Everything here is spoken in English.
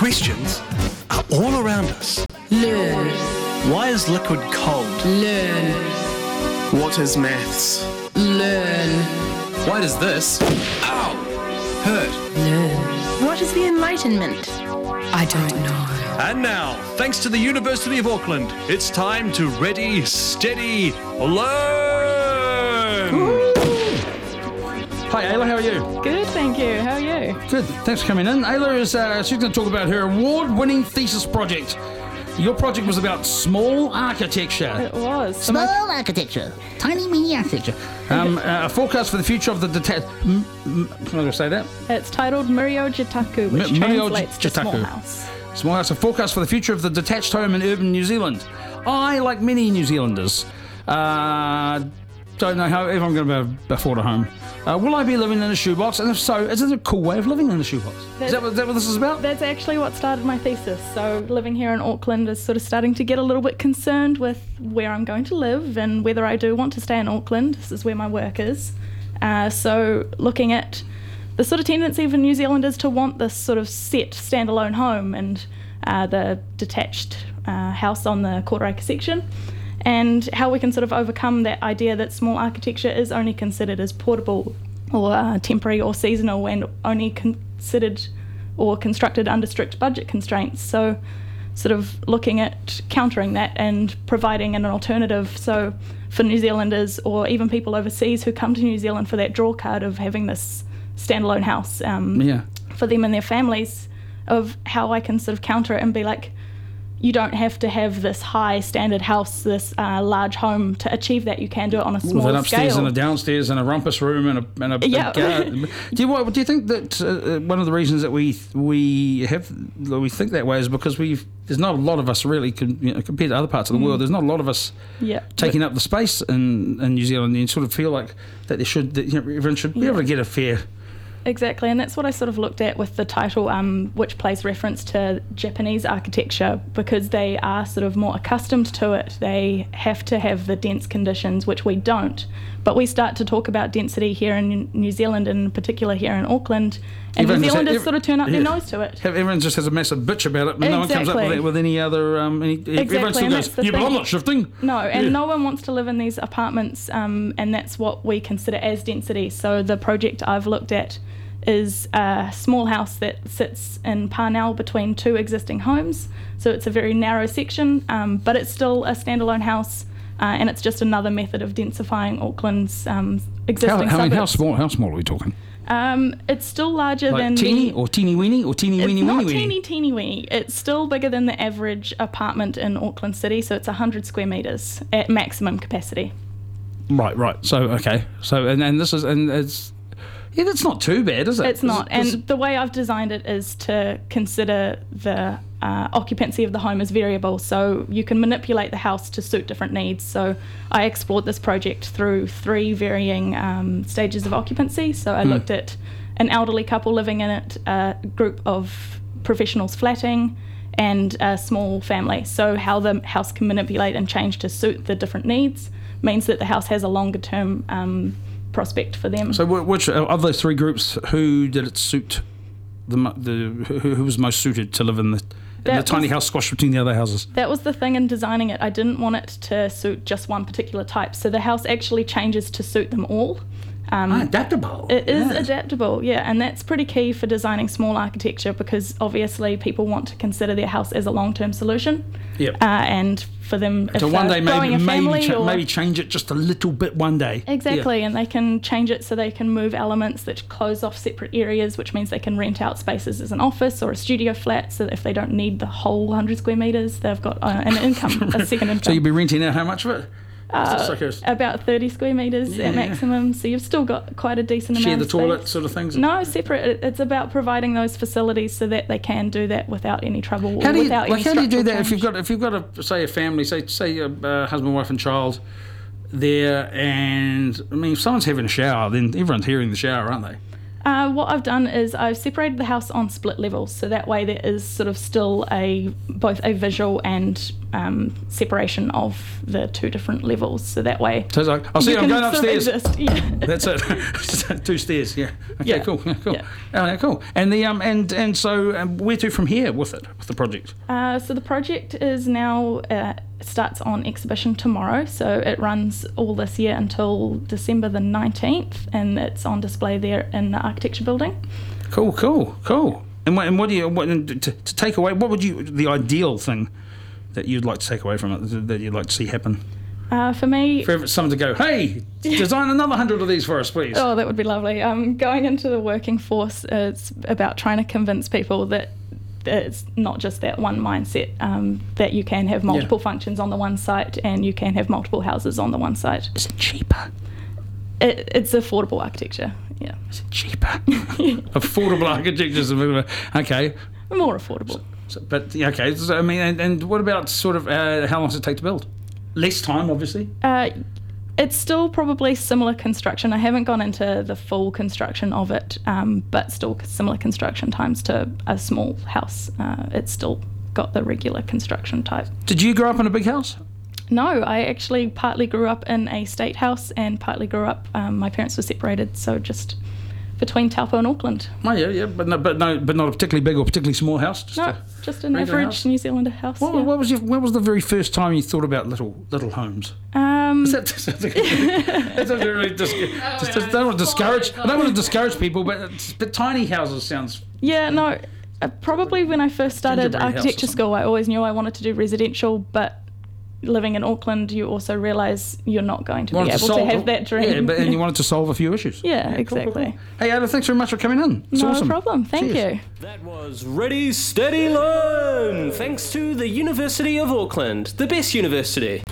Questions are all around us. Learn. Why is liquid cold? Learn. What is maths? Learn. Why does this, ow, hurt? Learn. What is the Enlightenment? I don't know. And now, thanks to the University of Auckland, it's time to ready, steady, learn! Hi Ayla, how are you? Good, thank you. How are you? Good, thanks for coming in. Ayla is she's going to talk about her award-winning thesis project. Your project was about small architecture. It was. Small architecture. Tiny mini architecture. A forecast for the future of the detached... How do I say that? It's titled Murio Jitaku, which Murio translates to Jitaku. small house. Small house, a forecast for the future of the detached home in urban New Zealand. I, like many New Zealanders, don't know how ever I'm going to afford a home. Will I be living in a shoebox? And if so, is it a cool way of living in a shoebox? Is that what this is about? That's actually what started my thesis. So living here in Auckland is sort of starting to get a little bit concerned with where I'm going to live and whether I do want to stay in Auckland. This is where my work is. So looking at the sort of tendency for New Zealanders to want this sort of set standalone home and the detached house on the quarter acre section, and how we can sort of overcome that idea that small architecture is only considered as portable or temporary or seasonal and only considered or constructed under strict budget constraints. So sort of looking at countering that and providing an alternative. So for New Zealanders or even people overseas who come to New Zealand for that draw card of having this standalone house for them and their families, of how I can sort of counter it and be like, you don't have to have this high standard house, this large home to achieve that. You can do it on a smaller with an upstairs scale. and a downstairs and a rumpus room and a big garden. Do you think that one of the reasons that we think that way is because there's not a lot of us really compared to other parts of the world. There's not a lot of us taking up the space in New Zealand. You sort of feel like that everyone should be able to get a fair. Exactly, and that's what I sort of looked at with the title, which plays reference to Japanese architecture, because they are sort of more accustomed to it. They have to have the dense conditions, which we don't. But we start to talk about density here in New Zealand, and in particular here in Auckland, and New Zealanders sort of turn up their nose to it. Everyone just has a massive bitch about it, but no one comes up with any other... Everyone still goes, but I'm not shifting. No, and no one wants to live in these apartments, and that's what we consider as density. So the project I've looked at is a small house that sits in Parnell between two existing homes. So it's a very narrow section, but it's still a standalone house, and it's just another method of densifying Auckland's existing suburbs. How small are we talking? It's still larger than teeny or teeny weeny or teeny weeny weeny? It's not teeny weeny. It's still bigger than the average apartment in Auckland City, so it's 100 square metres at maximum capacity. Right. So, okay. So, and this is, and it's... Yeah, that's not too bad, is it? It's not. And the way I've designed it is to consider the occupancy of the home as variable. So you can manipulate the house to suit different needs. So I explored this project through 3 varying stages of occupancy. So I looked at an elderly couple living in it, a group of professionals flatting, and a small family. So how the house can manipulate and change to suit the different needs means that the house has a longer term prospect for them. So which of those 3 groups, who did it suit? Who was most suited to live in the tiny house squashed between the other houses? That was the thing in designing it. I didn't want it to suit just one particular type. So the house actually changes to suit them all. Adaptable. It is adaptable, and that's pretty key for designing small architecture, because obviously people want to consider their house as a long-term solution. Yep. And for them, if so one day maybe change it just a little bit one day. Exactly, and they can change it so they can move elements that close off separate areas, which means they can rent out spaces as an office or a studio flat, so that if they don't need the whole 100 square metres, they've got an income, a second income. So you'd be renting out how much of it? About 30 square metres at maximum, so you've still got quite a decent amount of space. Share the toilet sort of things? No, separate. It's about providing those facilities so that they can do that without any trouble or without any structural change. How do you do that if you've got a family, say a husband, wife and child there, and I mean if someone's having a shower, then everyone's hearing the shower, aren't they? What I've done is I've separated the house on split levels, so that way there is sort of still both a visual and separation of the two different levels. So that way, So it's like, I'll see, I'm going upstairs. Yeah. That's it. 2 stairs. Yeah. Okay. Yeah. Cool. Cool. Yeah. Yeah, cool. And the so where to from here with the project? So the project is now starts on exhibition tomorrow. So it runs all this year until December the 19th, and it's on display there in the architecture building. Cool. And what do you to take away? What would you the ideal thing that you'd like to take away from it that you'd like to see happen? For me, For someone to go, hey, design another 100 of these for us, please. oh, that would be lovely. Going into the working force, it's about trying to convince people that it's not just that one mindset, that you can have multiple functions on the one site and you can have multiple houses on the one site. Is it cheaper? It's affordable architecture, yeah. Is it cheaper? Affordable architecture. Okay. More affordable. But okay. So, I mean, and what about sort of how long does it take to build? Less time, obviously. It's still probably similar construction. I haven't gone into the full construction of it, but still similar construction times to a small house. It's still got the regular construction type. Did you grow up in a big house? No, I actually partly grew up in a state house and partly grew up, my parents were separated, so just between Taupo and Auckland. Oh yeah, but not a particularly big or particularly small house. Just an regular average house? New Zealander house. What was the very first time you thought about little homes? That's really I don't want to discourage people, but tiny houses sounds. Yeah, no. Probably when I first started Gingerbread house or architecture something. school, I always knew I wanted to do residential, but living in Auckland, you also realise you're not going to be able to have that dream. Yeah, and you wanted to solve a few issues. Yeah, Cool, exactly. cool. Hey, Ada, thanks very much for coming in. It's No awesome. problem. Thank Cheers. you. That was Ready, Steady, Learn! Thanks to the University of Auckland, the best university.